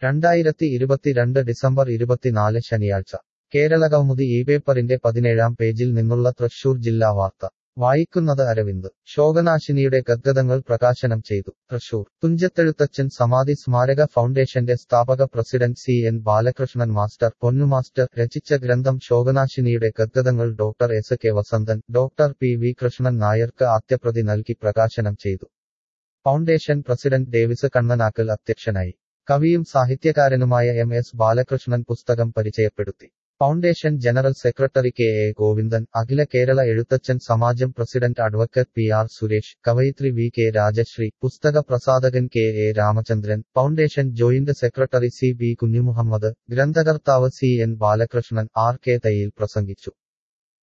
2022 December 24 ശനിയാഴ്ച കേരളകൗമുദി ഇപേപ്പറിന്റെ 17-ാം പേജിൽ നിന്നുള്ള തൃശൂർ ജില്ലാ വാർത്ത വായിക്കുന്നത് അരവിന്ദ് ശോകനാശിനിയുടെ ഗദ്ഗതങ്ങൾ പ്രകാശനം ചെയ്തു. തൃശൂർ തുഞ്ചത്തെഴുത്തച്ഛൻ സമാധി സ്മാരക ഫൗണ്ടേഷന്റെ സ്ഥാപക പ്രസിഡന്റ് CN ബാലകൃഷ്ണൻ മാസ്റ്റർ പൊന്നുമാസ്റ്റർ രചിച്ച ഗ്രന്ഥം ശോകനാശിനിയുടെ ഗദ്ഗതങ്ങൾ doctor S K Vasanthan, doctor PV Krishnan നായർക്ക് ആദ്യപ്രതി നൽകി പ്രകാശനം ചെയ്തു. ഫൗണ്ടേഷൻ പ്രസിഡന്റ് ഡേവിസ് കണ്ണനാക്കൽ അധ്യക്ഷനായി. കവിയും സാഹിത്യകാരനുമായ MS ബാലകൃഷ്ണൻ പുസ്തകം പരിചയപ്പെടുത്തി. Foundation general secretary KA Govindan, Akhila Kerala Ezhuthachan Samajam president advocate PR Suresh, കവയിത്രി VK രാജശ്രീ, പുസ്തക പ്രസാധകൻ KA Ramachandran, foundation joint secretary CB Kunhimuhammed, ഗ്രന്ഥകർത്താവ് CN ബാലകൃഷ്ണൻ, RK തയ്യിൽ പ്രസംഗിച്ചു.